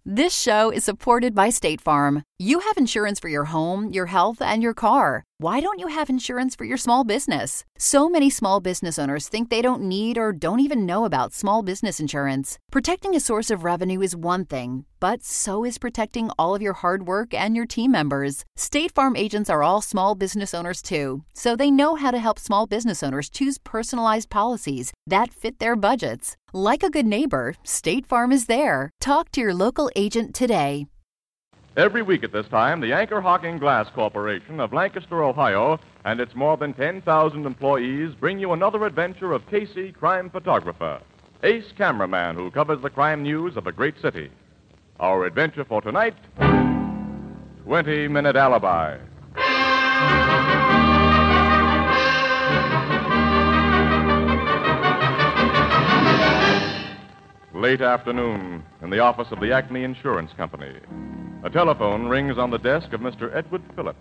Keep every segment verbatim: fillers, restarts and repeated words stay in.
This show is supported by State Farm. You have insurance for your home, your health, and your car. Why don't you have insurance for your small business? So many small business owners think they don't need or don't even know about small business insurance. Protecting a source of revenue is one thing, but so is protecting all of your hard work and your team members. State Farm agents are all small business owners too, so they know how to help small business owners choose personalized policies that fit their budgets. Like a good neighbor, State Farm is there. Talk to your local agent today. Every week at this time, the Anchor Hocking Glass Corporation of Lancaster, Ohio, and its more than ten thousand employees bring you another adventure of Casey, crime photographer, ace cameraman who covers the crime news of a great city. Our adventure for tonight, twenty-minute Alibi. Late afternoon, in the office of the Acme Insurance Company. A telephone rings on the desk of Mister Edward Phillips.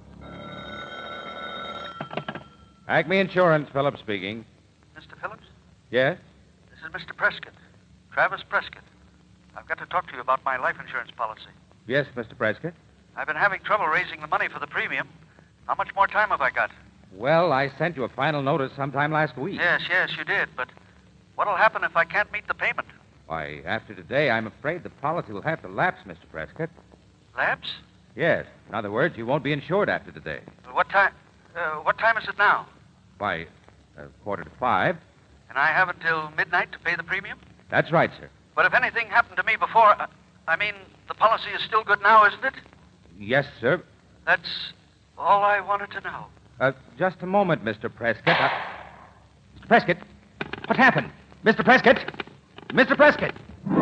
Acme Insurance, Phillips speaking. Mister Phillips? Yes? This is Mister Prescott. Travis Prescott. I've got to talk to you about my life insurance policy. Yes, Mister Prescott. I've been having trouble raising the money for the premium. How much more time have I got? Well, I sent you a final notice sometime last week. Yes, yes, you did, but what'll happen if I can't meet the payment? Why, after today, I'm afraid the policy will have to lapse, Mister Prescott. Lapse? Yes. In other words, you won't be insured after today. What time? Uh, what time is it now? Why, uh, quarter to five. And I have until midnight to pay the premium? That's right, sir. But if anything happened to me before, uh, I mean, the policy is still good now, isn't it? Yes, sir. That's all I wanted to know. Uh, just a moment, Mister Prescott. Uh, Mister Prescott, what happened? Mister Prescott! Mister Prescott!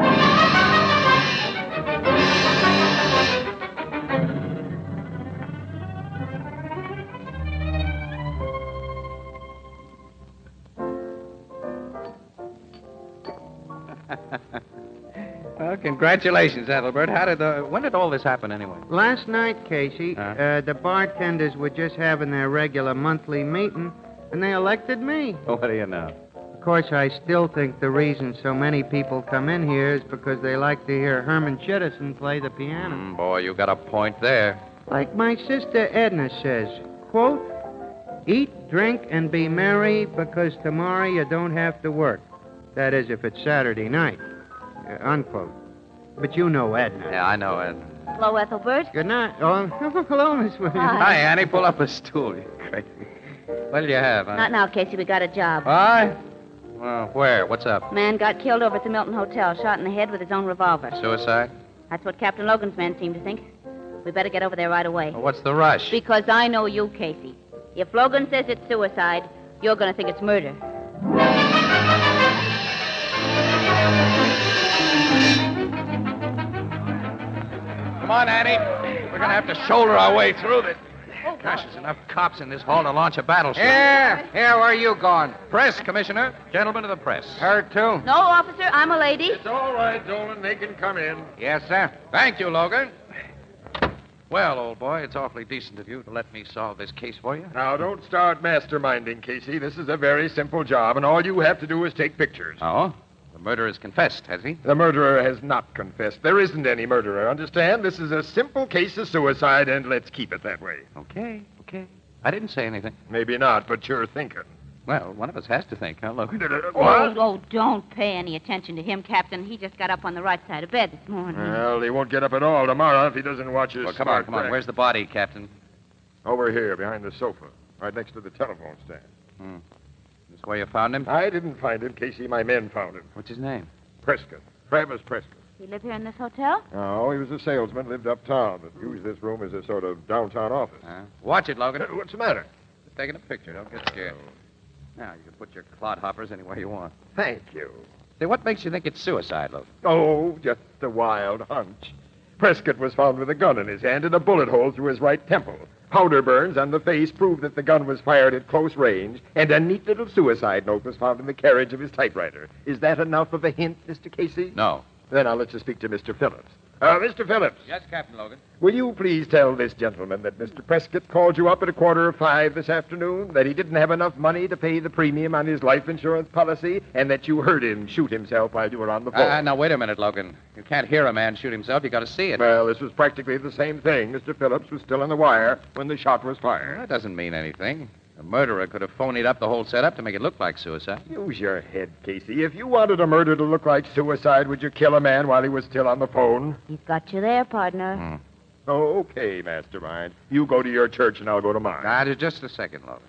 Well, congratulations, Ethelbert. How did the... When did all this happen, anyway? Last night, Casey, Huh? uh, the bartenders were just having their regular monthly meeting, and they elected me. What do you know? Of course, I still think the reason so many people come in here is because they like to hear Herman Chittison play the piano. Mm, boy, you got a point there. Like my sister Edna says, quote, eat, drink, and be merry because tomorrow you don't have to work. That is, if it's Saturday night, uh, unquote. But you know Edna. Yeah, I know it. Hello, Ethelbert. Good night. Oh, hello, Miss Williams. Hi. Hi, Annie. Pull up a stool. You crazy. What did you have, huh? Not now, Casey. We got a job. Why? Well, where? What's up? Man got killed over at the Milton Hotel, shot in the head with his own revolver. Suicide? That's what Captain Logan's men seem to think. We better get over there right away. Well, what's the rush? Because I know you, Casey. If Logan says it's suicide, you're going to think it's murder. Come on, Annie. We're going to have to shoulder our way through this. Gosh, there's enough cops in this hall to launch a battleship. Here, here, where are you going? Press, Commissioner. Gentlemen of the press. Her, too? No, officer, I'm a lady. It's all right, Dolan. They can come in. Yes, sir. Thank you, Logan. Well, old boy, it's awfully decent of you to let me solve this case for you. Now, don't start masterminding, Casey. This is a very simple job, and all you have to do is take pictures. Oh? The murderer has confessed, has he? The murderer has not confessed. There isn't any murderer, understand? This is a simple case of suicide, and let's keep it that way. Okay, okay. I didn't say anything. Maybe not, but you're thinking. Well, one of us has to think, huh, Logan? Oh, What? oh, don't pay any attention to him, Captain. He just got up on the right side of bed this morning. Well, he won't get up at all tomorrow if he doesn't watch his Well, come on, smart come on. crack. Where's the body, Captain? Over here, behind the sofa, right next to the telephone stand. Hmm. This where you found him? I didn't find him, Casey. My men found him. What's his name? Prescott. Travis Prescott. You live here in this hotel? Oh, he was a salesman, lived uptown, but used this room as a sort of downtown office. Uh, watch it, Logan. Uh, What's the matter? Just taking a picture. Don't get scared. Now, you can put your clodhoppers anywhere you want. Thank you. Say, what makes you think it's suicide, Logan? Oh, just a wild hunch. Prescott was found with a gun in his hand and a bullet hole through his right temple. Powder burns on the face prove that the gun was fired at close range, and a neat little suicide note was found in the carriage of his typewriter. Is that enough of a hint, Mister Casey? No. Then I'll let you speak to Mister Phillips. Uh, Mister Phillips, Yes, Captain Logan. will you please tell this gentleman that Mister Prescott called you up at a quarter of five this afternoon, that he didn't have enough money to pay the premium on his life insurance policy, and that you heard him shoot himself while you were on the phone? Uh, now, wait a minute, Logan. You can't hear a man shoot himself. You got to see it. Well, this was practically the same thing. Mister Phillips was still on the wire when the shot was fired. That doesn't mean anything. A murderer could have phonied up the whole setup to make it look like suicide. Use your head, Casey. If you wanted a murder to look like suicide, would you kill a man while he was still on the phone? He's got you there, partner. Hmm. Oh, okay, Mastermind. You go to your church and I'll go to mine. Now, just a second, Logan.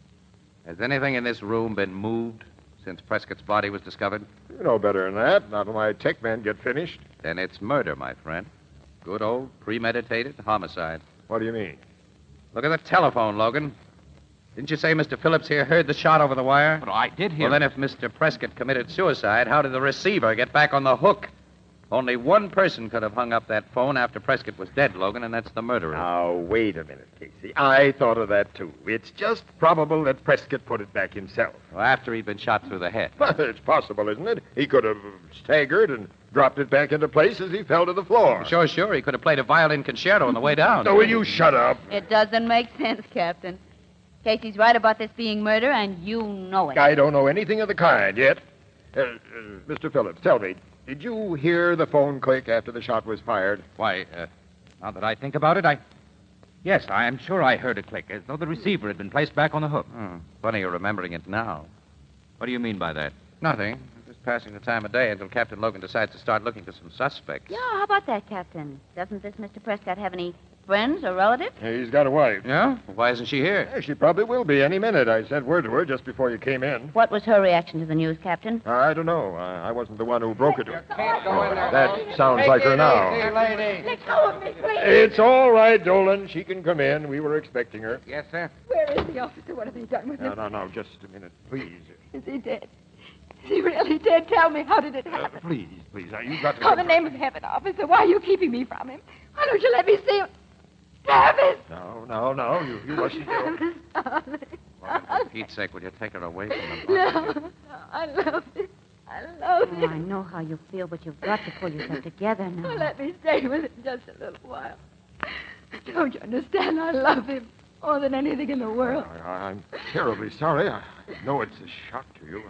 Has anything in this room been moved since Prescott's body was discovered? You know better than that. Not till my tech men get finished. Then it's murder, my friend. Good old premeditated homicide. What do you mean? Look at the telephone, Logan. Didn't you say Mister Phillips here heard the shot over the wire? But I did hear. Well, then if Mister Prescott committed suicide, how did the receiver get back on the hook? Only one person could have hung up that phone after Prescott was dead, Logan, and that's the murderer. Now, wait a minute, Casey. I thought of that, too. It's just probable that Prescott put it back himself. Well, after he'd been shot through the head. Well, it's possible, isn't it? He could have staggered and dropped it back into place as he fell to the floor. Sure, sure. He could have played a violin concerto on the way down. So will you shut up? It doesn't make sense, Captain. Casey's right about this being murder, and you know it. I don't know anything of the kind yet. Uh, uh, Mister Phillips, tell me, did you hear the phone click after the shot was fired? Why, uh, now that I think about it, I... Yes, I am sure I heard a click, as though the receiver had been placed back on the hook. Hmm. Funny you're remembering it now. What do you mean by that? Nothing. Just passing the time of day until Captain Logan decides to start looking for some suspects. Yeah, how about that, Captain? Doesn't this Mister Prescott have any friends or relatives? He's got a wife. Yeah? Well, why isn't she here? Yeah, she probably will be any minute. I sent word to her just before you came in. What was her reaction to the news, Captain? I don't know. I, I wasn't the one who broke it to her. Can't go in there. That sounds like her now. lady. Let go of me, please. It's all right, Dolan. She can come in. We were expecting her. Yes, sir. Where is the officer? What have they done with No, him? no, no. Just a minute, please. Is he dead? Is he really dead? Tell me, how did it Uh, happen? please, please. Uh, you've got to... Oh, the name of heaven, officer. Why are you keeping me from him? Why don't you let me see him? Travis! No, no, no. You, you mustn't go. Travis, darling. Logan, for Pete's sake, will you take her away from him? No, no, I love him. I love Oh, him. I know how you feel, but you've got to pull yourself together now. Oh, let me stay with him just a little while. Don't you understand? I love him more than anything in the world. I, I'm terribly sorry. I know it's a shock to you.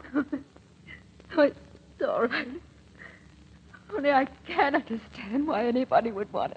Oh, it's all right. Only I can't understand why anybody would want it.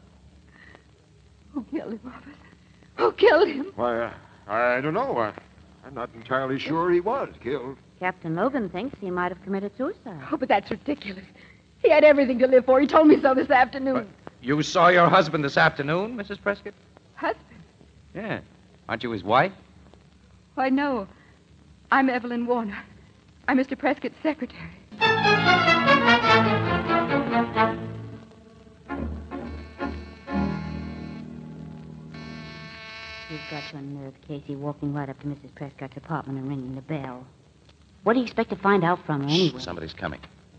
Who killed him, officer? Who killed him? Why, uh, I don't know. I, I'm not entirely sure he was killed. Captain Logan thinks he might have committed suicide. Oh, but that's ridiculous. He had everything to live for. He told me so this afternoon. You saw your husband this afternoon, Missus Prescott? Husband? Yeah. Aren't you his wife? Why, no. I'm Evelyn Warner. I'm Mister Prescott's secretary. You've got your nerve, Casey, walking right up to Missus Prescott's apartment and ringing the bell. What do you expect to find out from her anyway? Somebody's coming.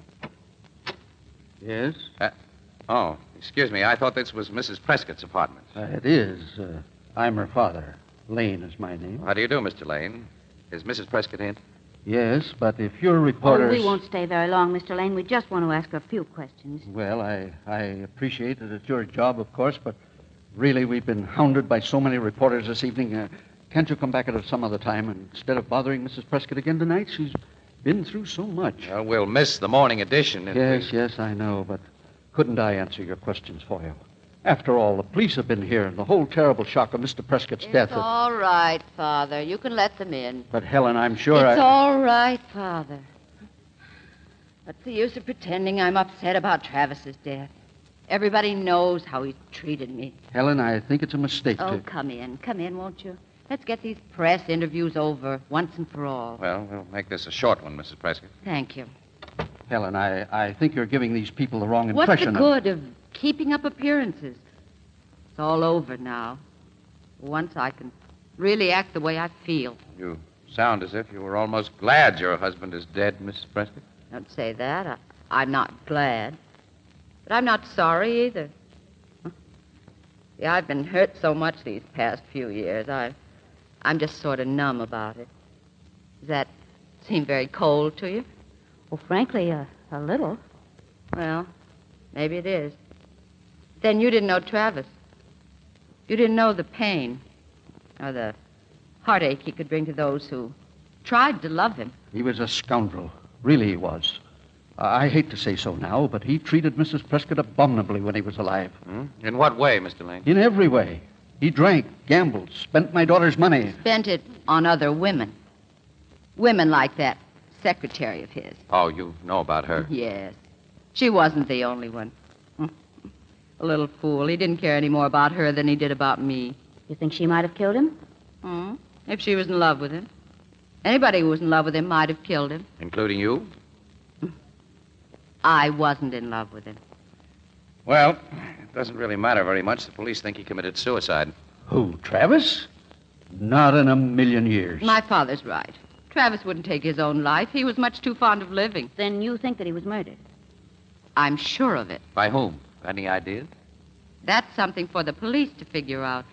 Yes? Uh, oh, excuse me. I thought this was Missus Prescott's apartment. Uh, it is. Uh, I'm her father. Lane is my name. How do you do, Mister Lane? Is Missus Prescott in? Yes, but if you're Oh, reporters... we won't stay very long, Mister Lane. We just want to ask her a few questions. Well, I, I appreciate that it's your job, of course, but really we've been hounded by so many reporters this evening. Uh, can't you come back at some other time and instead of bothering Missus Prescott again tonight? She's been through so much. Uh, we'll miss the morning edition. If Yes, we... yes, I know, but couldn't I answer your questions for you? After all, the police have been here, and the whole terrible shock of Mister Prescott's death... It's all right, Father. You can let them in. But, Helen, I'm sure It's I... all right, Father. What's the use of pretending I'm upset about Travis's death? Everybody knows how he's treated me. Helen, I think it's a mistake Oh, to... come in. Come in, won't you? Let's get these press interviews over once and for all. Well, we'll make this a short one, Missus Prescott. Thank you. Helen, I, I think you're giving these people the wrong What's the impression. of- good of keeping up appearances? It's all over now. Once I can really act the way I feel. You sound as if you were almost glad your husband is dead, Missus Prescott. Don't say that. I, I'm not glad. But I'm not sorry either. Huh? See, I've been hurt so much these past few years. I, I'm just sort of numb about it. Does that seem very cold to you? Well, frankly, uh, a little. Well, maybe it is. Then you didn't know Travis. You didn't know the pain or the heartache he could bring to those who tried to love him. He was a scoundrel. Really he was. I hate to say so now, but he treated Missus Prescott abominably when he was alive. Hmm? In what way, Mister Lane? In every way. He drank, gambled, spent my daughter's money. Spent it on other women. Women like that secretary of his. Oh, you know about her? Yes. She wasn't the only one. A little fool. He didn't care any more about her than he did about me. You think she might have killed him? Hmm? If she was in love with him. Anybody who was in love with him might have killed him. Including you? I wasn't in love with him. Well, it doesn't really matter very much. The police think he committed suicide. Who, Travis? Not in a million years. My father's right. Travis wouldn't take his own life. He was much too fond of living. Then you think that he was murdered? I'm sure of it. By whom? Any ideas? That's something for the police to figure out.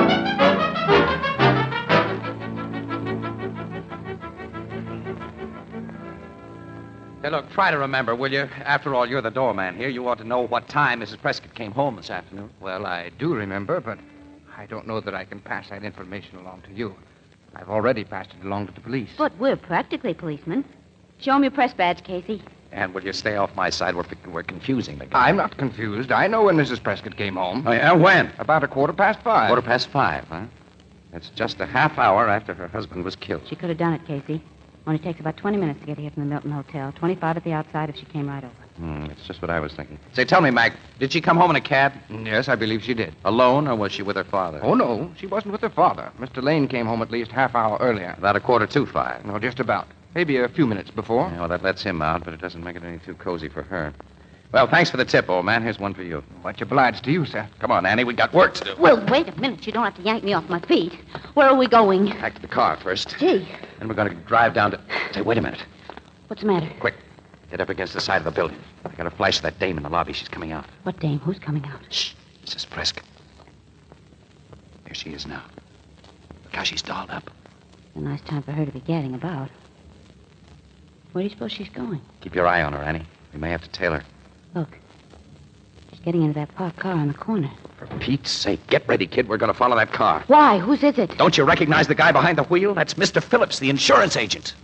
Hey, look, try to remember, will you? After all, you're the doorman here. You ought to know what time Missus Prescott came home this afternoon. Well, I do remember, but I don't know that I can pass that information along to you. I've already passed it along to the police. But we're practically policemen. Show him your press badge, Casey. And will you stay off my side? We're, we're confusing the guy. I'm not confused. I know when Missus Prescott came home. Oh, yeah? When? About a quarter past five. Quarter past five, huh? It's just a half hour after her husband was killed. She could have done it, Casey. Only takes about twenty minutes to get here from the Milton Hotel. twenty-five at the outside if she came right over. Hmm, that's just what I was thinking. Say, tell me, Mac, did she come home in a cab? Yes, I believe she did. Alone, or was she with her father? Oh, no. She wasn't with her father. Mister Lane came home at least half hour earlier. About a quarter to five. No, just about. Maybe a few minutes before. Yeah, well, that lets him out, but it doesn't make it any too cozy for her. Well, thanks for the tip, old man. Here's one for you. Much obliged to you, sir. Come on, Annie. We got work to do. Well, wait a minute. You don't have to yank me off my feet. Where are we going? Back to the car first. Gee. And we're going to drive down to... Say, wait a minute. What's the matter? Quick. Get up against the side of the building. I got a flash of that dame in the lobby. She's coming out. What dame? Who's coming out? Shh. Missus Prescott. There she is now. Look how she's dolled up. A nice time for her to be gadding about. Where do you suppose she's going? Keep your eye on her, Annie. We may have to tail her. Look. She's getting into that parked car on the corner. For Pete's sake, get ready, kid. We're going to follow that car. Why? Whose is it? Don't you recognize the guy behind the wheel? That's Mister Phillips, the insurance agent.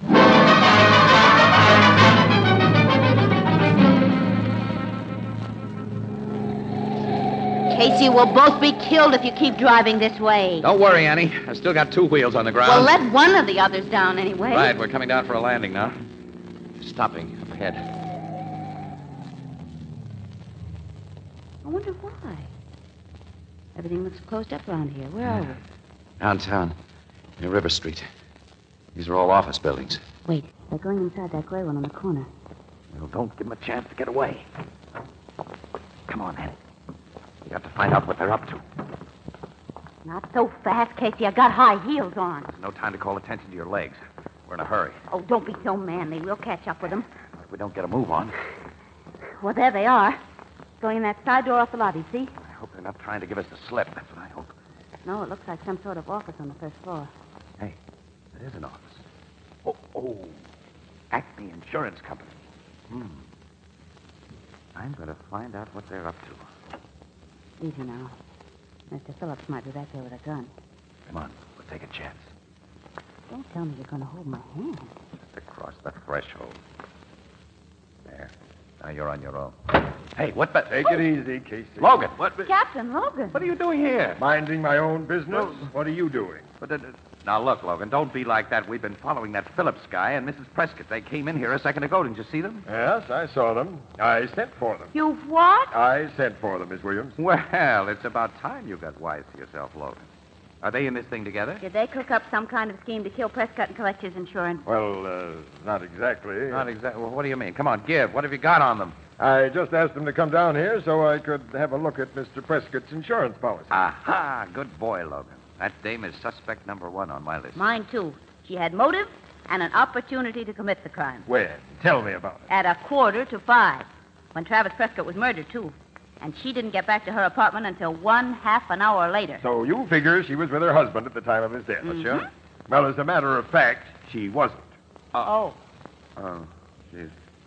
Casey, we'll both be killed if you keep driving this way. Don't worry, Annie. I've still got two wheels on the ground. Well, let one of the others down anyway. Right, we're coming down for a landing now. Stopping up ahead. I wonder why. Everything looks closed up around here. Where are we? Downtown, near River Street. These are all office buildings. Wait, they're going inside that gray one on the corner. Well, don't give them a chance to get away. Come on, Annie. We got to find out what they're up to. Not so fast, Casey. I got high heels on. There's no time to call attention to your legs. We're in a hurry. Oh, don't be so manly. We'll catch up with them. If we don't get a move on. Well, there they are. Going in that side door off the lobby, see? I hope they're not trying to give us the slip. That's what I hope. No, it looks like some sort of office on the first floor. Hey, it is an office. Oh, oh. Acme Insurance Company. Hmm. I'm going to find out what they're up to. Easy now. Mister Phillips might be back there with a gun. Come on, we'll take a chance. Don't tell me you're going to hold my hand. Just across the threshold. There. Now you're on your own. Hey, what the... Take oh. it easy, Casey. Logan, what... Captain Logan. What are you doing here? Minding my own business? What are you doing? But, uh, now, look, Logan, don't be like that. We've been following that Phillips guy and Missus Prescott. They came in here a second ago. Didn't you see them? Yes, I saw them. I sent for them. You what? I sent for them, Miss Williams. Well, it's about time you got wise to yourself, Logan. Are they in this thing together? Did they cook up some kind of scheme to kill Prescott and collect his insurance? Well, uh, not exactly. Not exactly. Well, what do you mean? Come on, give. What have you got on them? I just asked them to come down here so I could have a look at Mister Prescott's insurance policy. Aha! Good boy, Logan. That dame is suspect number one on my list. Mine, too. She had motive and an opportunity to commit the crime. When? Tell me about it. At a quarter to five, when Travis Prescott was murdered, too. And she didn't get back to her apartment until one half an hour later. So you figure she was with her husband at the time of his death, Mhm. sure? Well, as a matter of fact, she wasn't. Oh. Oh, she's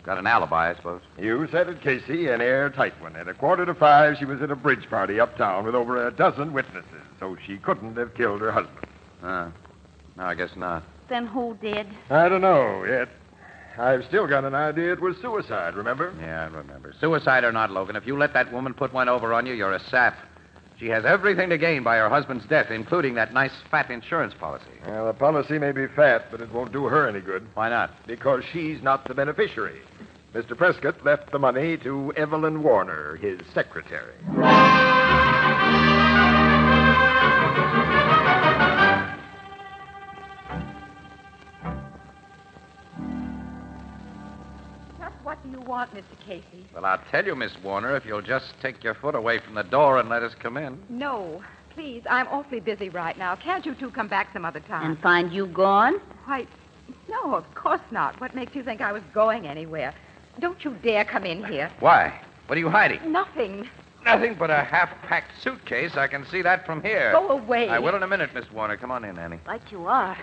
Got an alibi, I suppose. You said it, Casey, an airtight one. At a quarter to five, she was at a bridge party uptown with over a dozen witnesses, so she couldn't have killed her husband. Uh, no, I guess not. Then who did? I don't know yet. I've still got an idea it was suicide, remember? Yeah, I remember. Suicide or not, Logan, if you let that woman put one over on you, you're a sap. She has everything to gain by her husband's death, including that nice fat insurance policy. Well, the policy may be fat, but it won't do her any good. Why not? Because she's not the beneficiary. Mister Prescott left the money to Evelyn Warner, his secretary. What do you want, Mister Casey? Well, I'll tell you, Miss Warner, if you'll just take your foot away from the door and let us come in. No, please. I'm awfully busy right now. Can't you two come back some other time? And find you gone? Why, no, of course not. What makes you think I was going anywhere? Don't you dare come in here. Why? What are you hiding? Nothing. Nothing but a half-packed suitcase. I can see that from here. Go away. I will in a minute, Miss Warner. Come on in, Annie. Right you are.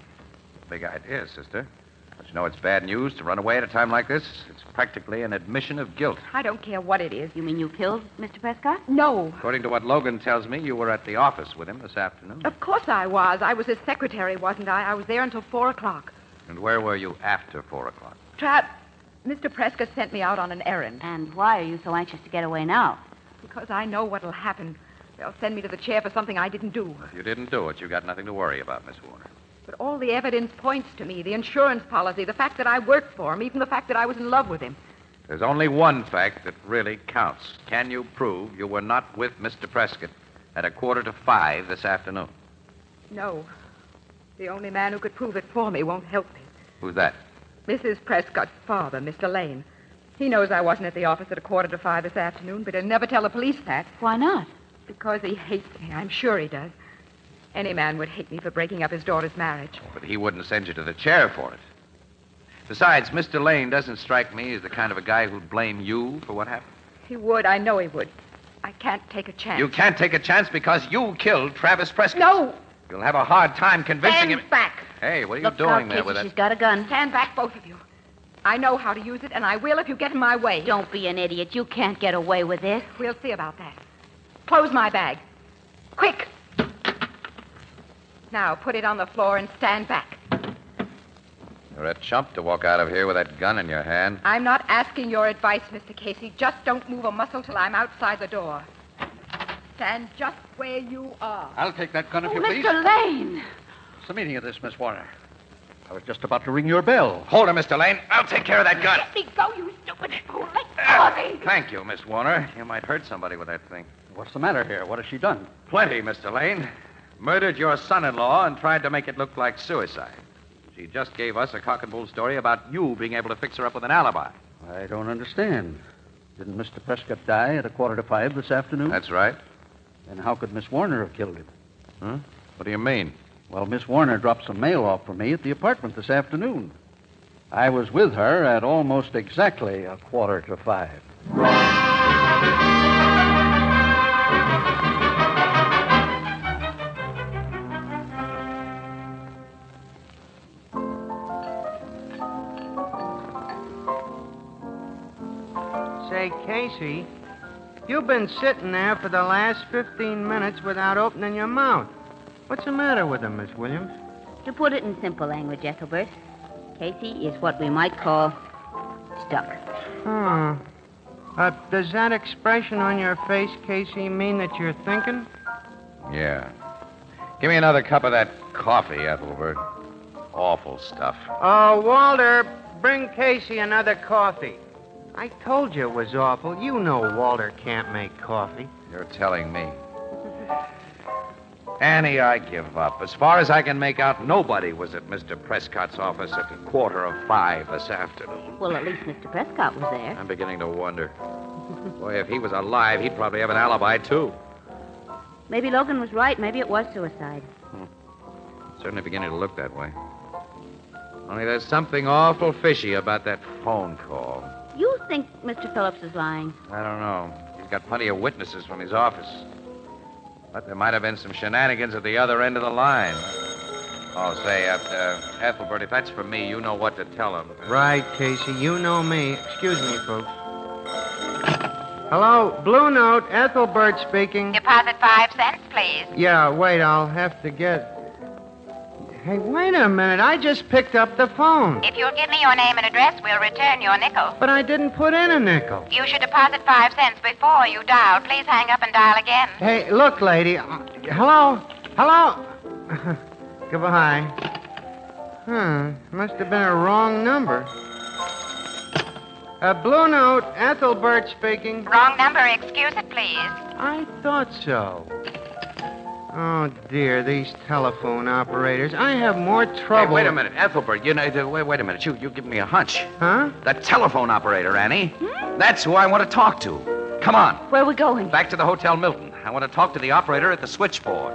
Big idea, sister. But you know it's bad news to run away at a time like this. It's practically an admission of guilt. I don't care what it is. You mean you killed Mister Prescott? No. According to what Logan tells me, you were at the office with him this afternoon. Of course I was. I was his secretary, wasn't I? I was there until four o'clock. And where were you after four o'clock? Trap, Mister Prescott sent me out on an errand. And why are you so anxious to get away now? Because I know what'll happen. They'll send me to the chair for something I didn't do. If you didn't do it, you got nothing to worry about, Miss Warner. But all the evidence points to me. The insurance policy, the fact that I worked for him, even the fact that I was in love with him. There's only one fact that really counts. Can you prove you were not with Mister Prescott at a quarter to five this afternoon? No. The only man who could prove it for me won't help me. Who's that? Missus Prescott's father, Mister Lane. He knows I wasn't at the office at a quarter to five this afternoon, but he'll never tell the police that. Why not? Because he hates me. I'm sure he does. Any man would hate me for breaking up his daughter's marriage. But he wouldn't send you to the chair for it. Besides, Mister Lane doesn't strike me as the kind of a guy who'd blame you for what happened. He would. I know he would. I can't take a chance. You can't take a chance because you killed Travis Prescott. No! You'll have a hard time convincing Stand him. back. Hey, what are you Look doing out, there Casey, with that? she's got a gun. Stand back, both of you. I know how to use it, and I will if you get in my way. Don't be an idiot. You can't get away with this. We'll see about that. Close my bag. Quick! Now, put it on the floor and stand back. You're a chump to walk out of here with that gun in your hand. I'm not asking your advice, Mister Casey. Just don't move a muscle till I'm outside the door. Stand just where you are. I'll take that gun if Oh, you Mister please. Lane! What's the meaning of this, Miss Warner? I was just about to ring your bell. Hold her, Mister Lane. I'll take care of that gun. Let me go, you stupid fool. Let go of me. Thank you, Miss Warner. You might hurt somebody with that thing. What's the matter here? What has she done? Plenty, Mister Lane. Murdered your son-in-law and tried to make it look like suicide. She just gave us a cock and bull story about you being able to fix her up with an alibi. I don't understand. Didn't Mister Prescott die at a quarter to five this afternoon? That's right. Then how could Miss Warner have killed him? Huh? What do you mean? Well, Miss Warner dropped some mail off for me at the apartment this afternoon. I was with her at almost exactly a quarter to five. Say, Casey, you've been sitting there for the last fifteen minutes without opening your mouth. What's the matter with him, Miss Williams? To put it in simple language, Ethelbert, Casey is what we might call stuck. Hmm. Uh, does that expression on your face, Casey, mean that you're thinking? Yeah. Give me another cup of that coffee, Ethelbert. Awful stuff. Oh, Walter, bring Casey another coffee. I told you it was awful. You know Walter can't make coffee. You're telling me. Annie, I give up. As far as I can make out, nobody was at Mister Prescott's office at a quarter of five this afternoon. Well, at least Mister Prescott was there. I'm beginning to wonder. Boy, if he was alive, he'd probably have an alibi, too. Maybe Logan was right. Maybe it was suicide. Certainly beginning to look that way. Only there's something awful fishy about that phone call. You think Mister Phillips is lying? I don't know. He's got plenty of witnesses from his office. But there might have been some shenanigans at the other end of the line. Oh, say, uh, uh, Ethelbert, if that's for me, you know what to tell him. Right, Casey. You know me. Excuse me, folks. Hello, Blue Note. Ethelbert speaking. Deposit five cents, please. Yeah, wait. I'll have to get... Hey, wait a minute. I just picked up the phone. If you'll give me your name and address, we'll return your nickel. But I didn't put in a nickel. You should deposit five cents before you dial. Please hang up and dial again. Hey, look, lady. Uh, hello? Hello? Goodbye. Huh. Must have been a wrong number. Uh, Blue Note, Ethelbert speaking. Wrong number. Excuse it, please. I thought so. Oh, dear, these telephone operators. I have more trouble. Hey, wait a minute, Ethelbert. You know, uh, wait, wait a minute. You, you give me a hunch. Huh? The telephone operator, Annie. Hmm? That's who I want to talk to. Come on. Where are we going? Back to the Hotel Milton. I want to talk to the operator at the switchboard.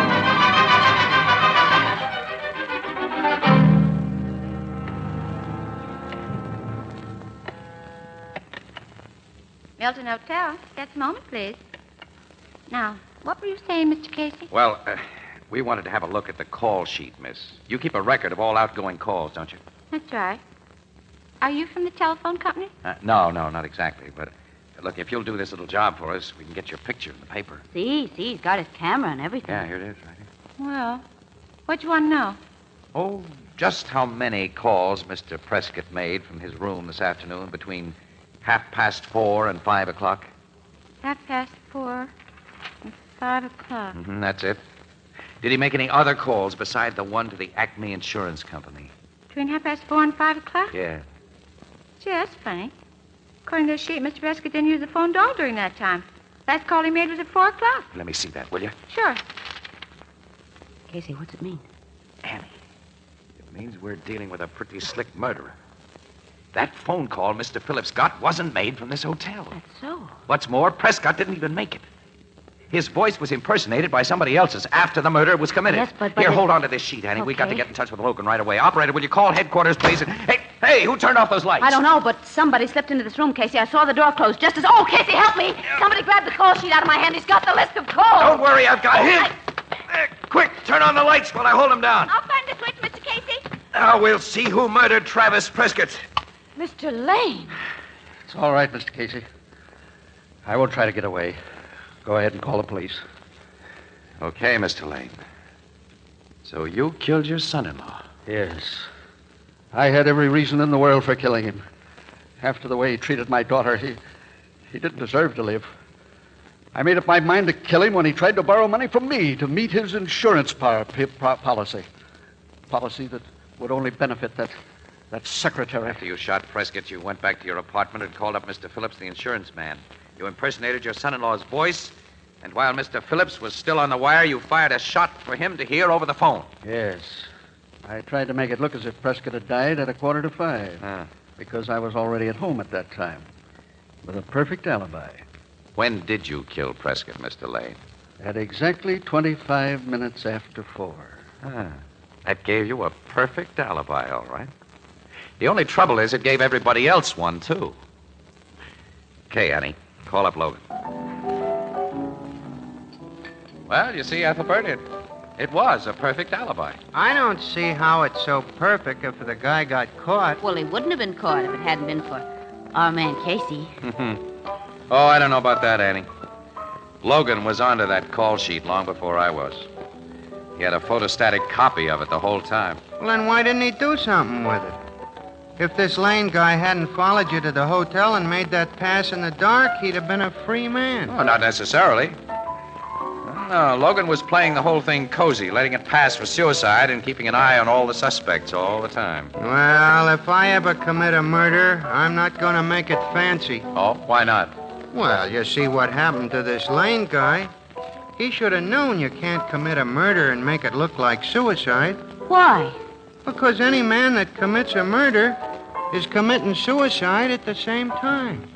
Milton Hotel. Just a moment, please. Now, what were you saying, Mister Casey? Well, uh, we wanted to have a look at the call sheet, miss. You keep a record of all outgoing calls, don't you? That's right. Are you from the telephone company? Uh, no, no, not exactly. But, uh, look, if you'll do this little job for us, we can get your picture in the paper. See, see, he's got his camera and everything. Yeah, here it is, right here. Well, what do you want to know? Oh, just how many calls Mister Prescott made from his room this afternoon between half past four and five o'clock? Half past four and five o'clock. Mm-hmm, that's it. Did he make any other calls beside the one to the Acme Insurance Company? Between half past four and five o'clock? Yeah. Gee, that's funny. According to the sheet, Mister Prescott didn't use the phone at all during that time. Last call he made was at four o'clock. Let me see that, will you? Sure. Casey, what's it mean? Annie, it means we're dealing with a pretty slick murderer. That phone call Mister Phillips got wasn't made from this hotel. That's so. What's more, Prescott didn't even make it. His voice was impersonated by somebody else's after the murder was committed. Yes, but... but Here, it... hold on to this sheet, Annie. Okay. We've got to get in touch with Logan right away. Operator, will you call headquarters, please? And... Hey, hey, who turned off those lights? I don't know, but somebody slipped into this room, Casey. I saw the door close just as... Oh, Casey, help me! Somebody grabbed the call sheet out of my hand. He's got the list of calls. Don't worry, I've got oh, him. I... Uh, quick, turn on the lights while I hold him down. I'll find the switch, Mister Casey. Now we'll see who murdered Travis Prescott. Mister Lane. It's all right, Mister Casey. I won't try to get away. Go ahead and call the police. Okay, Mister Lane. So you killed your son-in-law? Yes. I had every reason in the world for killing him. After the way he treated my daughter, he, he didn't deserve to live. I made up my mind to kill him when he tried to borrow money from me to meet his insurance par- p- p- policy. Policy that would only benefit that, that secretary. After you shot Prescott, you went back to your apartment and called up Mister Phillips, the insurance man. You impersonated your son-in-law's voice, and while Mister Phillips was still on the wire, you fired a shot for him to hear over the phone. Yes. I tried to make it look as if Prescott had died at a quarter to five. Ah. Because I was already at home at that time. With a perfect alibi. When did you kill Prescott, Mister Lane? At exactly twenty-five minutes after four. Ah. That gave you a perfect alibi, all right. The only trouble is it gave everybody else one, too. Okay, Annie. Call up Logan. Well, you see, Ethelbert, it, it was a perfect alibi. I don't see how it's so perfect if the guy got caught. Well, he wouldn't have been caught if it hadn't been for our man Casey. Oh, I don't know about that, Annie. Logan was onto that call sheet long before I was. He had a photostatic copy of it the whole time. Well, then why didn't he do something with it? If this Lane guy hadn't followed you to the hotel and made that pass in the dark, he'd have been a free man. Oh, not necessarily. No, Logan was playing the whole thing cozy, letting it pass for suicide and keeping an eye on all the suspects all the time. Well, if I ever commit a murder, I'm not going to make it fancy. Oh, why not? Well, you see what happened to this Lane guy. He should have known you can't commit a murder and make it look like suicide. Why? Because any man that commits a murder is committing suicide at the same time.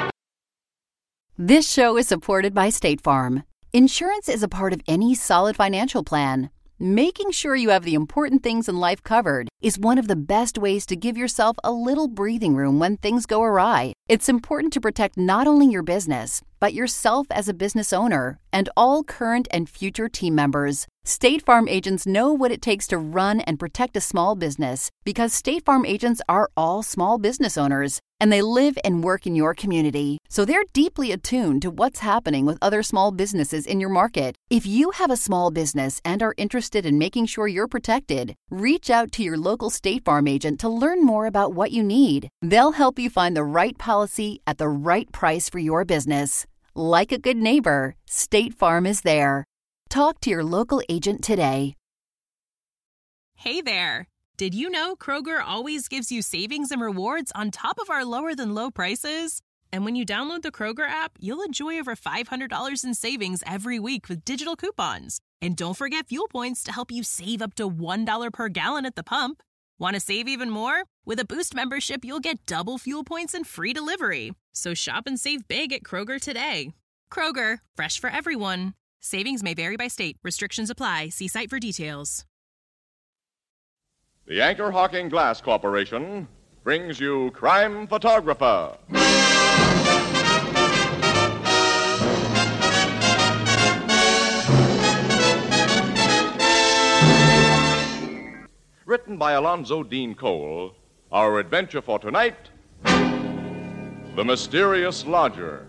This show is supported by State Farm. Insurance is a part of any solid financial plan. Making sure you have the important things in life covered is one of the best ways to give yourself a little breathing room when things go awry. It's important to protect not only your business, but yourself as a business owner and all current and future team members. State Farm agents know what it takes to run and protect a small business because State Farm agents are all small business owners and they live and work in your community. So they're deeply attuned to what's happening with other small businesses in your market. If you have a small business and are interested in making sure you're protected, reach out to your local State Farm agent to learn more about what you need. They'll help you find the right policy at the right price for your business. Like a good neighbor, State Farm is there. Talk to your local agent today. Hey there! Did you know Kroger always gives you savings and rewards on top of our lower-than-low prices? And when you download the Kroger app, you'll enjoy over five hundred dollars in savings every week with digital coupons. And don't forget fuel points to help you save up to one dollar per gallon at the pump. Want to save even more? With a Boost membership, you'll get double fuel points and free delivery. So shop and save big at Kroger today. Kroger, fresh for everyone. Savings may vary by state. Restrictions apply. See site for details. The Anchor Hawking Glass Corporation brings you Crime Photographer. Written by Alonzo Dean Cole, our adventure for tonight, The Mysterious Lodger.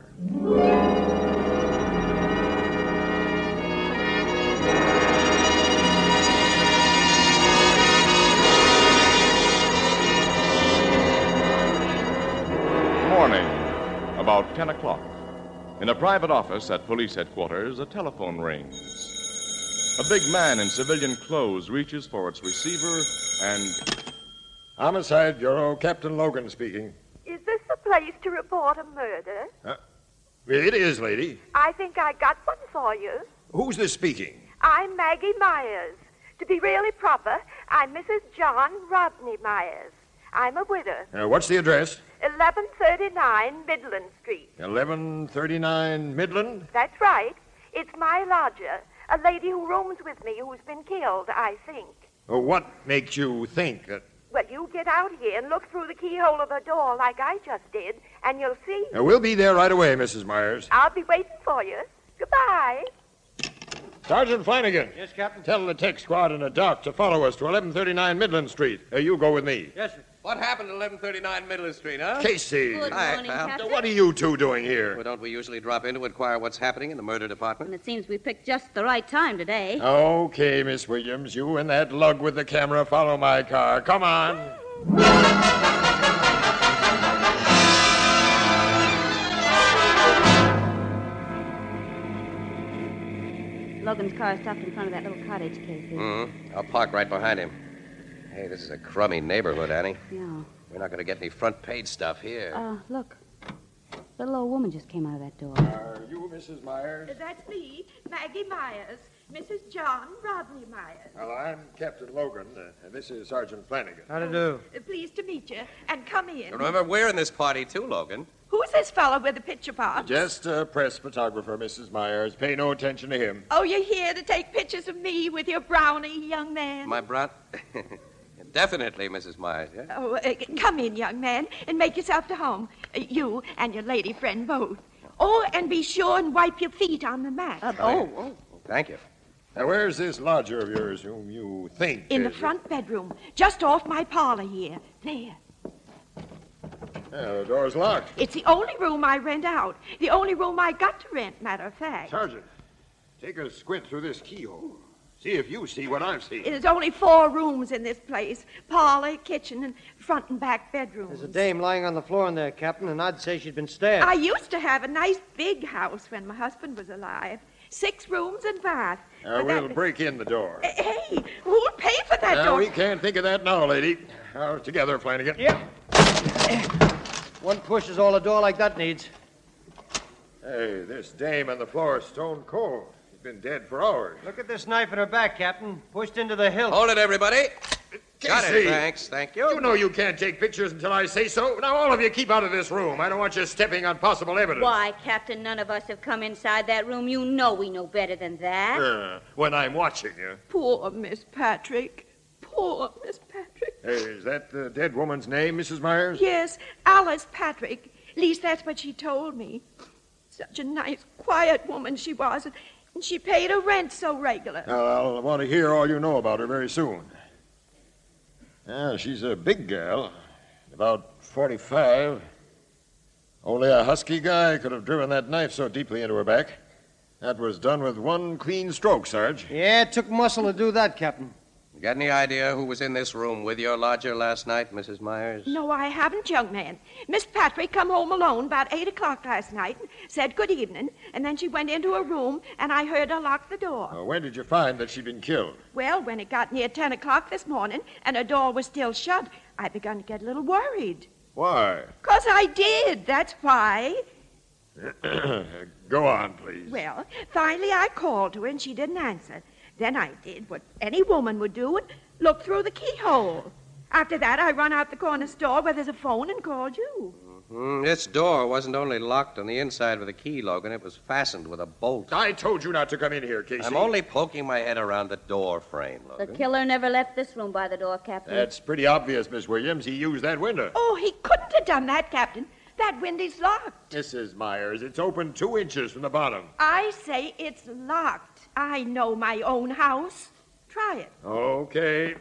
Morning, about ten o'clock. In a private office at police headquarters, a telephone rings. A big man in civilian clothes reaches for its receiver and... Homicide Bureau, Captain Logan speaking. Is this the place to report a murder? Uh, it is, lady. I think I got one for you. Who's this speaking? I'm Maggie Myers. To be really proper, I'm Missus John Rodney Myers. I'm a widow. Uh, what's the address? eleven thirty-nine Midland Street. eleven thirty-nine Midland? That's right. It's my lodger, a lady who rooms with me who's been killed, I think. Uh, what makes you think that... Well, you get out here and look through the keyhole of her door like I just did, and you'll see. Uh, we'll be there right away, Missus Myers. I'll be waiting for you. Goodbye. Sergeant Flanagan. Yes, Captain? Tell the tech squad and the doc to follow us to eleven thirty-nine Midland Street. Uh, you go with me. Yes, sir. What happened at eleven thirty-nine Midland Street, huh? Casey. Good Hi, morning, pal. Captain. What are you two doing here? Well, don't we usually drop in to inquire what's happening in the murder department? And it seems we picked just the right time today. Okay, Miss Williams. You and that lug with the camera follow my car. Come on. Logan's car stopped in front of that little cottage, Casey. Mm-hmm. I'll park right behind him. Hey, this is a crummy neighborhood, Annie. Yeah. We're not going to get any front page stuff here. Uh, look. Little old woman just came out of that door. Are you Missus Myers? That's me, Maggie Myers. Missus John Rodney Myers. Well, I'm Captain Logan, uh, and this is Sergeant Flanagan. How to do? Uh, Pleased to meet you. And come in. Remember, we're in this party, too, Logan. Who's this fellow with the picture box? Just a press photographer, Missus Myers. Pay no attention to him. Oh, you're here to take pictures of me with your brownie, young man? My brat? Definitely, Missus Myers, yeah? Oh, uh, come in, young man, and make yourself to home. Uh, you and your lady friend both. Oh, and be sure and wipe your feet on the mat. Uh, oh, oh, thank you. Now, where's this lodger of yours whom you think In the is- front bedroom, just off my parlor here. There. Yeah, the door's locked. It's the only room I rent out. The only room I got to rent, matter of fact. Sergeant, take a squint through this keyhole. See if you see what I've seen. There's only four rooms in this place. Parlor, kitchen, and front and back bedrooms. There's a dame lying on the floor in there, Captain, and I'd say she'd been stabbed. I used to have a nice big house when my husband was alive. Six rooms and bath. Uh, But we'll that- break in the door. Hey, who'll pay for that Now, door? we can't think of that now, lady. Now, together, Flanagan. Yep. One push is all a door like that needs. Hey, this dame on the floor is stone cold. She's been dead for hours. Look at this knife in her back, Captain. Pushed into the hilt. Hold it, everybody. Got Casey, it, thanks. Thank you. You know you can't take pictures until I say so. Now, all of you keep out of this room. I don't want you stepping on possible evidence. Why, Captain, none of us have come inside that room. You know we know better than that. Uh, when I'm watching you. Poor Miss Patrick. Poor Miss Patrick. Hey, is that the dead woman's name, Missus Myers? Yes, Alice Patrick. At least that's what she told me. Such a nice, quiet woman she was, and she paid her rent so regular. Well, I'll want to hear all you know about her very soon. Yeah, she's a big gal, about forty-five. Only a husky guy could have driven that knife so deeply into her back. That was done with one clean stroke, Sarge. Yeah, it took muscle to do that, Captain. You got any idea who was in this room with your lodger last night, Missus Myers? No, I haven't, young man. Miss Patrick come home alone about eight o'clock last night and said good evening, and then she went into her room, and I heard her lock the door. Uh, when did you find that she'd been killed? Well, when it got near ten o'clock this morning and her door was still shut, I begun to get a little worried. Why? 'Cause I did, that's why. Go on, please. Well, finally I called to her, and she didn't answer. Then I did what any woman would do and look through the keyhole. After that, I run out the corner store where there's a phone and called you. Mm, this door wasn't only locked on the inside with a key, Logan. It was fastened with a bolt. I told you not to come in here, Casey. I'm only poking my head around the door frame, Logan. The killer never left this room by the door, Captain. That's pretty obvious, Miss Williams. He used that window. Oh, he couldn't have done that, Captain. That window's locked. Missus Myers, it's open two inches from the bottom. I say it's locked. I know my own house. Try it. Okay.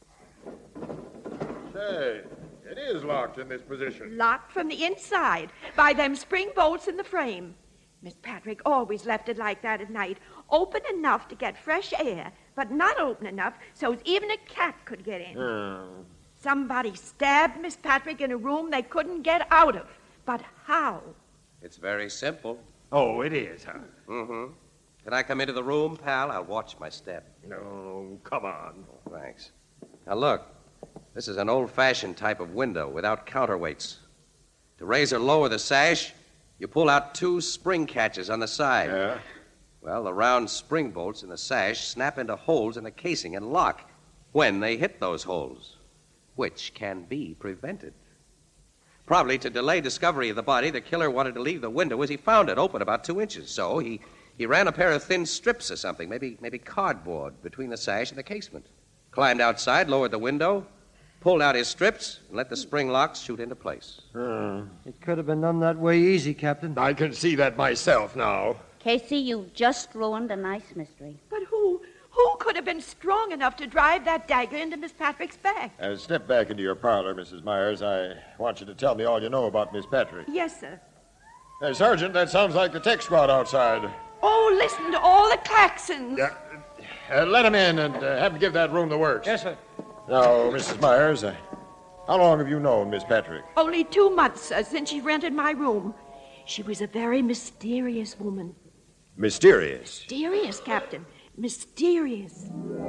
Say, it is locked in this position. Locked from the inside by them spring bolts in the frame. Miss Patrick always left it like that at night, open enough to get fresh air, but not open enough so even a cat could get in. Oh. Somebody stabbed Miss Patrick in a room they couldn't get out of. But how? It's very simple. Oh, it is, huh? Mm-hmm. Can I come into the room, pal? I'll watch my step. No, come on. Oh, thanks. Now, look. This is an old-fashioned type of window without counterweights. To raise or lower the sash, you pull out two spring catches on the side. Yeah? Well, the round spring bolts in the sash snap into holes in the casing and lock when they hit those holes, which can be prevented. Probably to delay discovery of the body, the killer wanted to leave the window as he found it, open about two inches. So he, he ran a pair of thin strips or something, maybe, maybe cardboard, between the sash and the casement. Climbed outside, lowered the window, pulled out his strips, and let the spring locks shoot into place. Uh, It could have been done that way easy, Captain. I can see that myself now. Casey, you've just ruined a nice mystery. But who, who could have been strong enough to drive that dagger into Miss Patrick's back? Uh, step back into your parlor, Missus Myers. I want you to tell me all you know about Miss Patrick. Yes, sir. Uh, Sergeant, that sounds like the tech squad outside. Oh, listen to all the claxons. Yeah. Uh, let him in and uh, have him give that room the works. Yes, sir. Now, Missus Myers, uh, how long have you known Miss Patrick? Only two months, sir, since she rented my room. She was a very mysterious woman. Mysterious. Mysterious, Captain. Mysterious.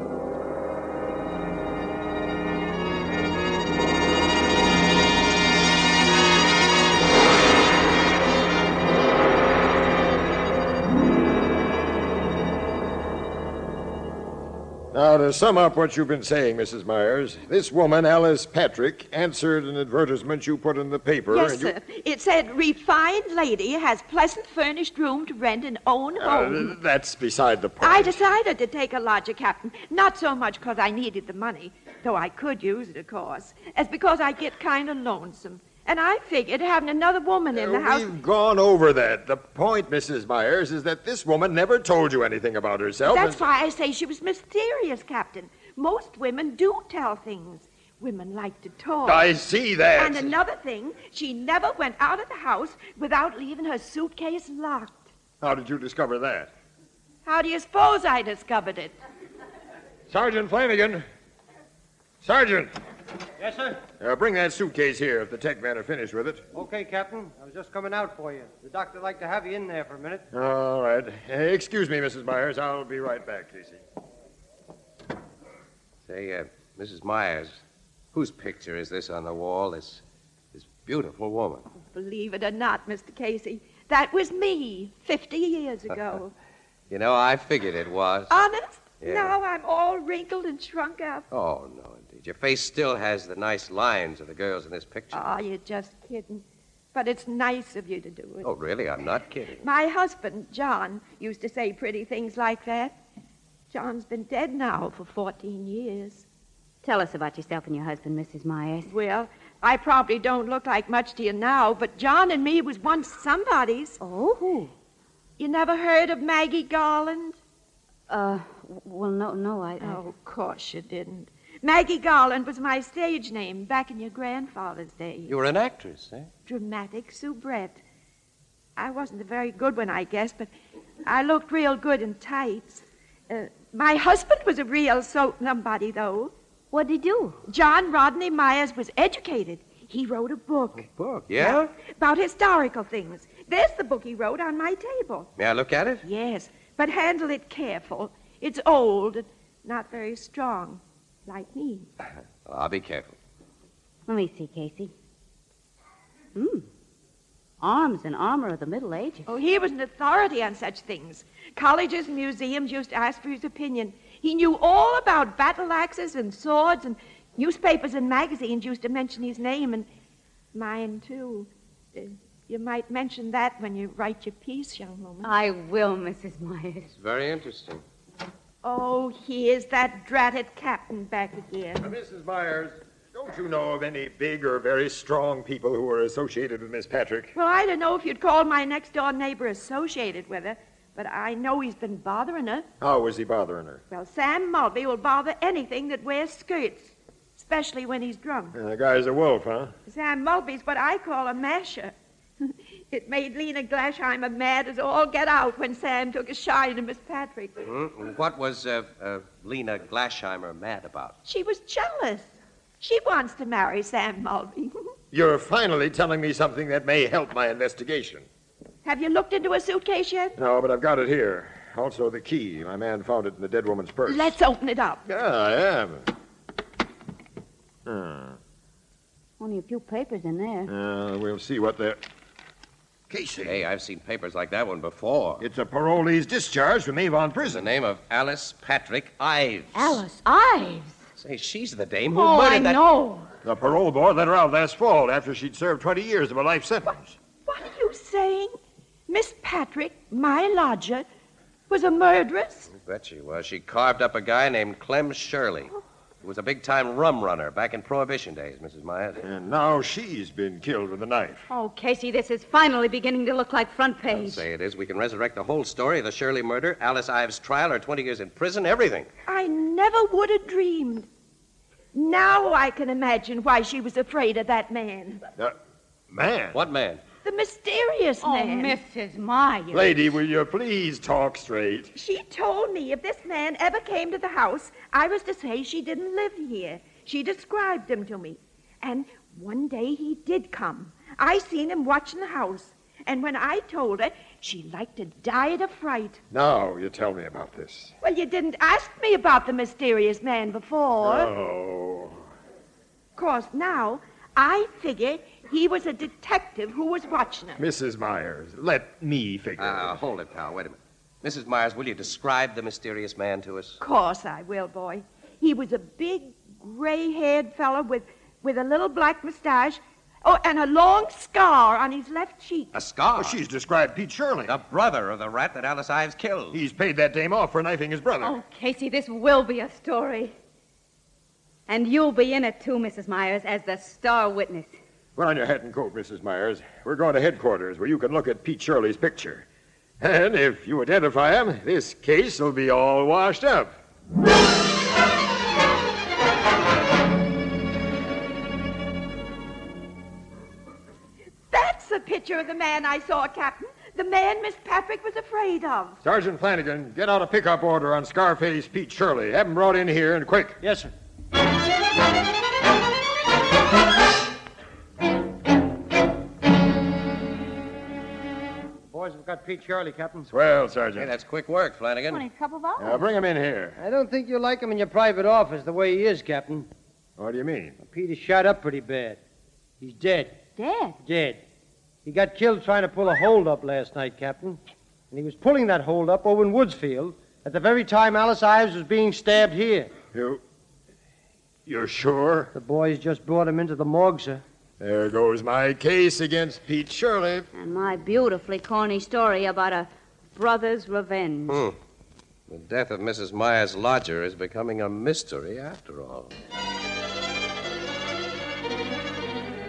Now, to sum up what you've been saying, Missus Myers, this woman, Alice Patrick, answered an advertisement you put in the paper. Yes, and you... sir. It said, refined lady has pleasant furnished room to rent and own home. Uh, that's beside the point. I decided to take a lodger, Captain. Not so much because I needed the money, though I could use it, of course, as because I get kind of lonesome. And I figured having another woman in the Uh, house... We've gone over that. The point, Missus Myers, is that this woman never told you anything about herself. That's and... why I say she was mysterious, Captain. Most women do tell things. Women like to talk. I see that. And another thing, she never went out of the house without leaving her suitcase locked. How did you discover that? How do you suppose I discovered it? Sergeant Flanagan. Sergeant. Yes, sir? Uh, bring that suitcase here if the tech men are finished with it. Okay, Captain. I was just coming out for you. The doctor'd like to have you in there for a minute. All right. Uh, excuse me, Missus Myers. I'll be right back, Casey. Say, uh, Missus Myers, whose picture is this on the wall? This, this beautiful woman. Believe it or not, Mister Casey, that was me fifty years ago. You know, I figured it was. Honest? Yeah. Now I'm all wrinkled and shrunk up. Oh, no, indeed. Your face still has the nice lines of the girls in this picture. Oh, you're just kidding. But it's nice of you to do it. Oh, really? I'm not kidding. My husband, John, used to say pretty things like that. John's been dead now for fourteen years. Tell us about yourself and your husband, Missus Myers. Well, I probably don't look like much to you now, but John and me was once somebody's. Oh, who? You never heard of Maggie Garland? Uh, well, no, no, I... I... Oh, of course you didn't. Maggie Garland was my stage name back in your grandfather's days. You were an actress, eh? Dramatic soubrette. I wasn't a very good one, I guess, but I looked real good in tights. Uh, my husband was a real so somebody, though. What'd he do? John Rodney Myers was educated. He wrote a book. A book? Yeah? yeah? About historical things. There's the book he wrote on my table. May I look at it? Yes, but handle it careful. It's old and not very strong, like me. Well, I'll be careful. Let me see, Casey. Hmm. Arms and armor of the Middle Ages. Oh, he was an authority on such things. Colleges and museums used to ask for his opinion. He knew all about battle axes and swords, and newspapers and magazines used to mention his name, and mine, too. Uh, you might mention that when you write your piece, young woman. I will, Missus Myers. It's very interesting. Oh, here's that dratted captain back again. Uh, Missus Myers, don't you know of any big or very strong people who are associated with Miss Patrick? Well, I don't know if you'd call my next-door neighbor associated with her, but I know he's been bothering her. How was he bothering her? Well, Sam Mulvey will bother anything that wears skirts, especially when he's drunk. Uh, the guy's a wolf, huh? Sam Mulvey's what I call a masher. It made Lena Glasheimer mad as all get out when Sam took a shine to Miss Patrick. Mm-hmm. What was uh, uh, Lena Glasheimer mad about? She was jealous. She wants to marry Sam Mulvey. You're finally telling me something that may help my investigation. Have you looked into a suitcase yet? No, but I've got it here. Also the key. My man found it in the dead woman's purse. Let's open it up. Yeah, I am. Hmm. Only a few papers in there. Uh, we'll see what they're... Casey. Hey, I've seen papers like that one before. It's a parolee's discharge from Avon Prison. The name of Alice Patrick Ives. Alice Ives? Say, she's the dame who oh, murdered I that... know. The parole board let her out last fall after she'd served twenty years of a life sentence. What, what are you saying? Miss Patrick, my lodger, was a murderess? I bet she was. She carved up a guy named Clem Shirley. He was a big-time rum runner back in Prohibition days, Missus Myers. And now she's been killed with a knife. Oh, Casey, this is finally beginning to look like front page. I'll say it is. We can resurrect the whole story of the Shirley murder, Alice Ives' trial, her twenty years in prison, everything. I never would have dreamed. Now I can imagine why she was afraid of that man. Uh, man? What man? The mysterious oh, man. Oh, Missus Myers. Lady, will you please talk straight? She told me if this man ever came to the house, I was to say she didn't live here. She described him to me. And one day he did come. I seen him watching the house. And when I told her, she liked to die of fright. Now you tell me about this. Well, you didn't ask me about the mysterious man before. Oh. Of course, now I figure he was a detective who was watching him. Missus Myers, let me figure. Uh, hold it, pal. Wait a minute. Missus Myers, will you describe the mysterious man to us? Of course I will, boy. He was a big, gray-haired fellow with, with a little black mustache. Oh, and a long scar on his left cheek. A scar? Well, she's described Pete Shirley. The brother of the rat that Alice Ives killed. He's paid that dame off for knifing his brother. Oh, Casey, this will be a story. And you'll be in it, too, Missus Myers, as the star witness. Put on your hat and coat, Missus Myers. We're going to headquarters where you can look at Pete Shirley's picture. And if you identify him, this case will be all washed up. That's a picture of the man I saw, Captain. The man Miss Patrick was afraid of. Sergeant Flanagan, get out a pickup order on Scarface Pete Shirley. Have him brought in here and quick. Yes, sir. Boys, we've got Pete Shirley, Captain. Swell, Sergeant. Hey, that's quick work, Flanagan. Only a couple of hours. Now, bring him in here. I don't think you'll like him in your private office the way he is, Captain. What do you mean? Well, Pete is shot up pretty bad. He's dead. Dead? Dead. He got killed trying to pull a hold-up last night, Captain. And he was pulling that hold-up over in Woodsfield at the very time Alice Ives was being stabbed here. You... You're sure? The boys just brought him into the morgue, sir. There goes my case against Pete Shirley. And my beautifully corny story about a brother's revenge. Hmm. The death of Missus Myers' lodger is becoming a mystery after all.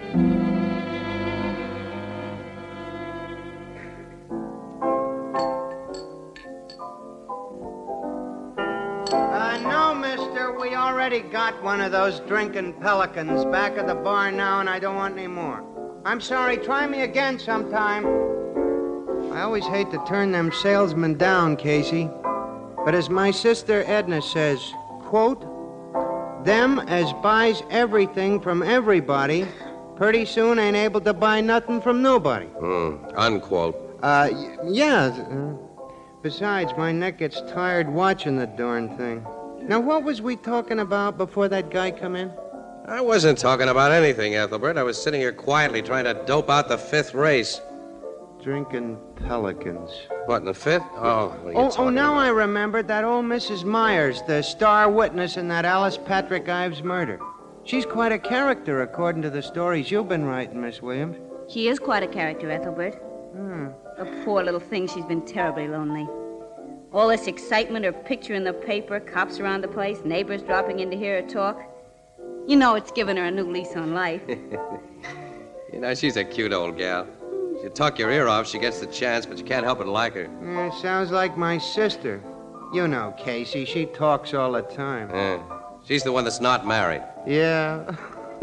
Uh, no, mister. We already got one of those drinking pelicans back at the bar now, and I don't want any more. I'm sorry. Try me again sometime. I always hate to turn them salesmen down, Casey. But as my sister Edna says, quote, them as buys everything from everybody pretty soon ain't able to buy nothing from nobody. Hmm. Unquote. Uh, y- yeah. Uh, besides, my neck gets tired watching the darn thing. Now, what was we talking about before that guy come in? I wasn't talking about anything, Ethelbert. I was sitting here quietly trying to dope out the fifth race. Drinking pelicans. What, in the fifth? Oh, what are you Oh, talking oh, now about? I remembered that old Missus Myers, the star witness in that Alice Patrick Ives murder. She's quite a character, according to the stories you've been writing, Miss Williams. She is quite a character, Ethelbert. Hmm. The poor little thing, she's been terribly lonely. All this excitement, her picture in the paper, cops around the place, neighbors dropping in to hear her talk. You know it's given her a new lease on life. You know, she's a cute old gal. You talk your ear off, she gets the chance, but you can't help but like her. Yeah, sounds like my sister. You know, Casey, she talks all the time. Yeah. She's the one that's not married. Yeah.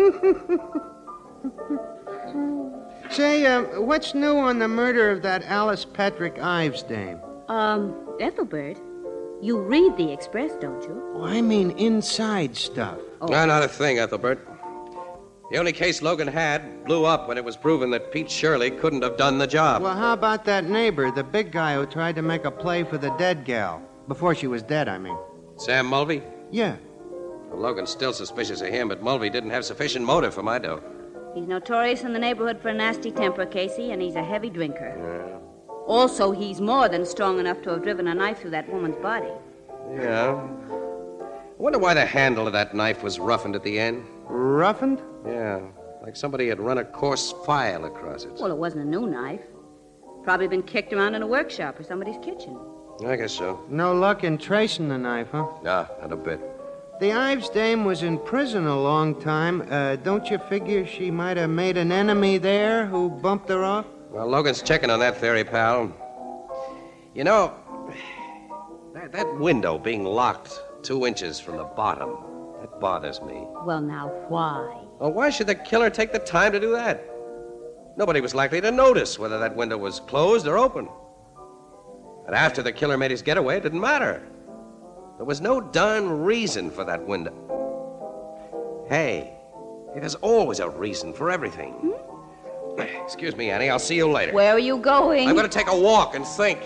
Say, uh, what's new on the murder of that Alice Patrick Ives dame? Um, Ethelbert, you read the Express, don't you? Oh, I mean inside stuff. Oh. No, not a thing, Ethelbert. The only case Logan had blew up when it was proven that Pete Shirley couldn't have done the job. Well, how about that neighbor, the big guy who tried to make a play for the dead gal? Before she was dead, I mean. Sam Mulvey? Yeah. Well, Logan's still suspicious of him, but Mulvey didn't have sufficient motive for my dough. He's notorious in the neighborhood for a nasty temper, Casey, and he's a heavy drinker. Yeah. Also, he's more than strong enough to have driven a knife through that woman's body. Yeah. I wonder why the handle of that knife was roughened at the end. Roughened? Yeah, like somebody had run a coarse file across it. Well, it wasn't a new knife. Probably been kicked around in a workshop or somebody's kitchen. I guess so. No luck in tracing the knife, huh? Nah, not a bit. The Ives dame was in prison a long time. Uh, don't you figure she might have made an enemy there who bumped her off? Well, Logan's checking on that theory, pal. You know, that, that window being locked two inches from the bottom, that bothers me. Well, now, why? Well, why should the killer take the time to do that? Nobody was likely to notice whether that window was closed or open. And after the killer made his getaway, it didn't matter. There was no darn reason for that window. Hey, there's always a reason for everything. Hmm? Excuse me, Annie. I'll see you later. Where are you going? I'm going to take a walk and think.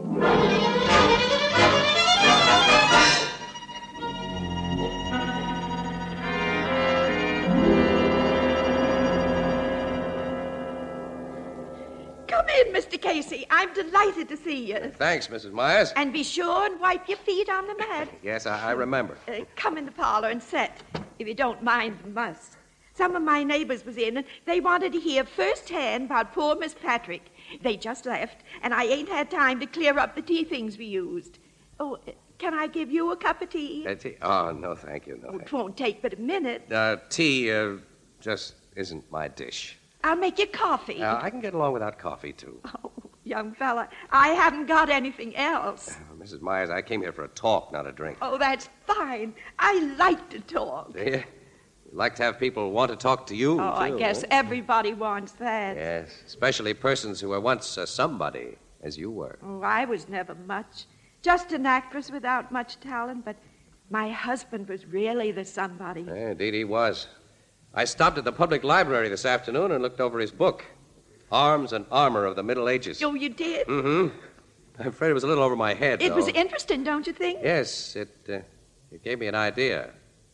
Come in, Mister Casey. I'm delighted to see you. Thanks, Missus Myers. And be sure and wipe your feet on the mat. Yes, I, I remember. Uh, come in the parlor and sit, if you don't mind the muss. Some of my neighbors was in, and they wanted to hear firsthand about poor Miss Patrick. They just left, and I ain't had time to clear up the tea things we used. Oh, uh, can I give you a cup of tea? Uh, tea? Oh, no, thank you. No, Oh, it won't take but a minute. Uh, tea uh, just isn't my dish. I'll make you coffee. Uh, I can get along without coffee, too. Oh, young fella, I haven't got anything else. Uh, Missus Myers, I came here for a talk, not a drink. Oh, that's fine. I like to talk. Do you? You like to have people want to talk to you, Oh, too, I guess huh? everybody wants that. Yes, especially persons who were once uh, somebody, as you were. Oh, I was never much. Just an actress without much talent, but my husband was really the somebody. Yeah, indeed he was. I stopped at the public library this afternoon and looked over his book, Arms and Armor of the Middle Ages. Oh, you did? Mm-hmm. I'm afraid it was a little over my head, It though. was interesting, don't you think? Yes, it, uh, it gave me an idea.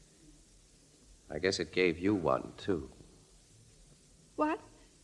I guess it gave you one, too. What?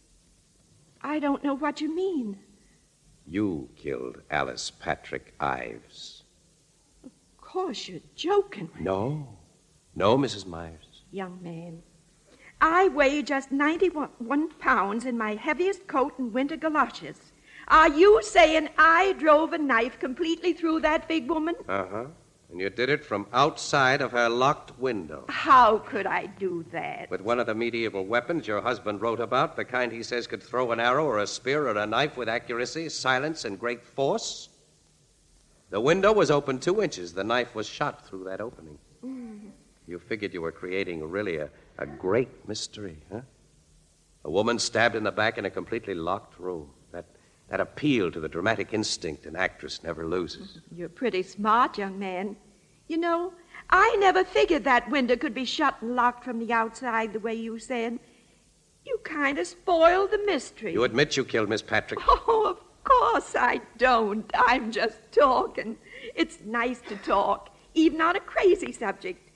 I don't know what you mean. You killed Alice Patrick Ives. Of course, you're joking. No. No, Missus Myers. Young man, I weigh just ninety-one pounds in my heaviest coat and winter galoshes. Are you saying I drove a knife completely through that big woman? Uh-huh. And you did it from outside of her locked window. How could I do that? With one of the medieval weapons your husband wrote about, the kind he says could throw an arrow or a spear or a knife with accuracy, silence, and great force? The window was open two inches. The knife was shot through that opening. Mm. You figured you were creating really a, a great mystery, huh? A woman stabbed in the back in a completely locked room. That, that appeal to the dramatic instinct an actress never loses. You're pretty smart, young man. You know, I never figured that window could be shut and locked from the outside the way you said. You kind of spoiled the mystery. You admit you killed Miss Patrick? Oh, of course I don't. I'm just talking. It's nice to talk, even on a crazy subject.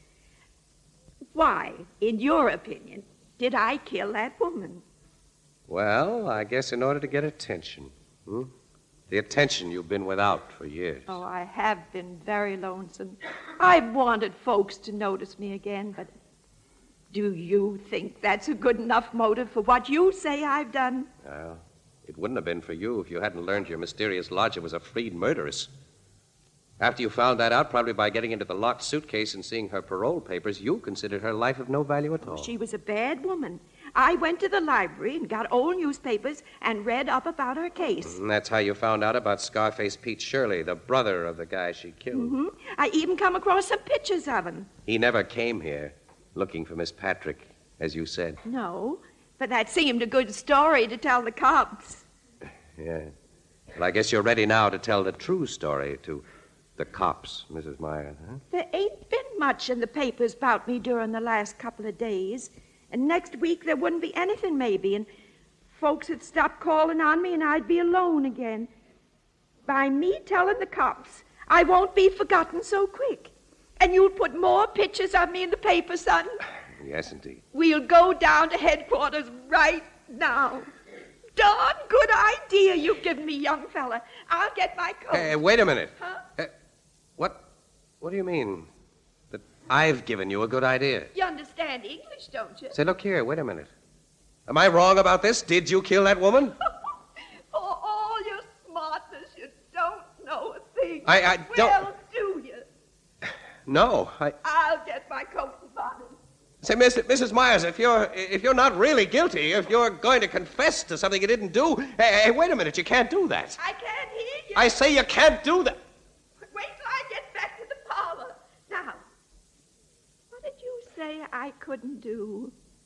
Why, in your opinion, did I kill that woman? Well, I guess in order to get attention. Hmm? The attention you've been without for years. Oh, I have been very lonesome. I've wanted folks to notice me again, but do you think that's a good enough motive for what you say I've done? Well, it wouldn't have been for you if you hadn't learned your mysterious lodger was a freed murderess. After you found that out, probably by getting into the locked suitcase and seeing her parole papers, you considered her life of no value at all. She was a bad woman. I went to the library and got old newspapers and read up about her case. And that's how you found out about Scarface Pete Shirley, the brother of the guy she killed. Mm-hmm. I even come across some pictures of him. He never came here looking for Miss Patrick, as you said. No, but that seemed a good story to tell the cops. Yeah. Well, I guess you're ready now to tell the true story to the cops, Missus Myers, huh? There ain't been much in the papers about me during the last couple of days. And next week there wouldn't be anything, maybe, and folks would stop calling on me and I'd be alone again. By me telling the cops, I won't be forgotten so quick. And you'll put more pictures of me in the paper, son? Yes, indeed. We'll go down to headquarters right now. Darn good idea you've given me, young fella. I'll get my coat. Hey, wait a minute. Huh? Uh, what, what do you mean? That I've given you a good idea? You understand English, don't you? Say, look here, wait a minute. Am I wrong about this? Did you kill that woman? For all your smartness, you don't know a thing. I- I don't- Well, do you? No, I... I'll get my coat and bonnet. Say, Miss, Missus Myers, if you're if you're not really guilty, if you're going to confess to something you didn't do, hey, hey, wait a minute, you can't do that. I can't hear you. I say you can't do that. Wait till I get back to the parlor. Now, what did you say I couldn't do?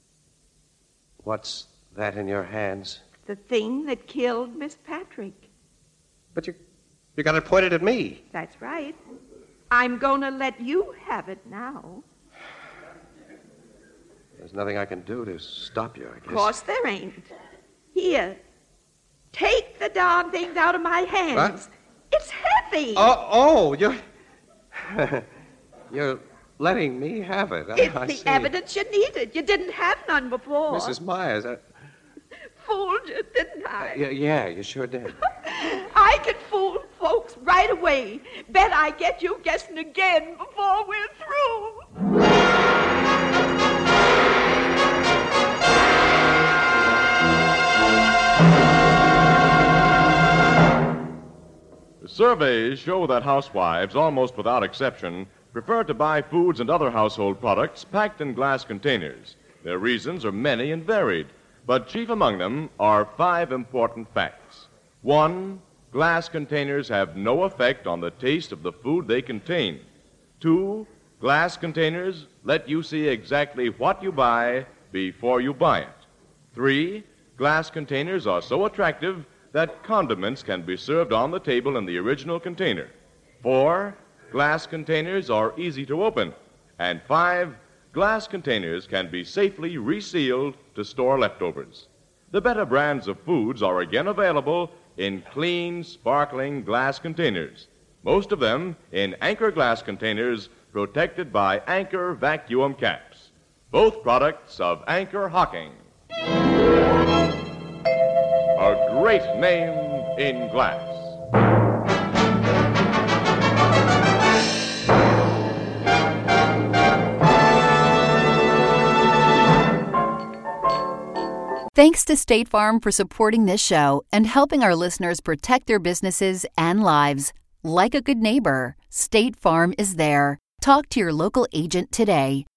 What's that in your hands? The thing that killed Miss Patrick. But you you got it pointed at me. That's right. I'm going to let you have it now. There's nothing I can do to stop you, I guess. Of course there ain't. Here, take the darn things out of my hands. What? It's heavy. Oh, oh, you're... you're letting me have it. I, It's I the see. evidence you needed. You didn't have none before. Missus Myers, I, Fooled you, didn't I? yeah, yeah, you sure did. I can fool folks right away. Bet I get you guessing again before we're through. Surveys show that housewives, almost without exception, prefer to buy foods and other household products packed in glass containers. Their reasons are many and varied, but chief among them are five important facts. One, glass containers have no effect on the taste of the food they contain. Two, glass containers let you see exactly what you buy before you buy it. Three, glass containers are so attractive that condiments can be served on the table in the original container. Four, glass containers are easy to open. And five, glass containers can be safely resealed to store leftovers. The better brands of foods are again available in clean, sparkling glass containers, most of them in Anchor glass containers protected by Anchor vacuum caps, both products of Anchor Hocking. A great name in glass. Thanks to State Farm for supporting this show and helping our listeners protect their businesses and lives. Like a good neighbor, State Farm is there. Talk to your local agent today.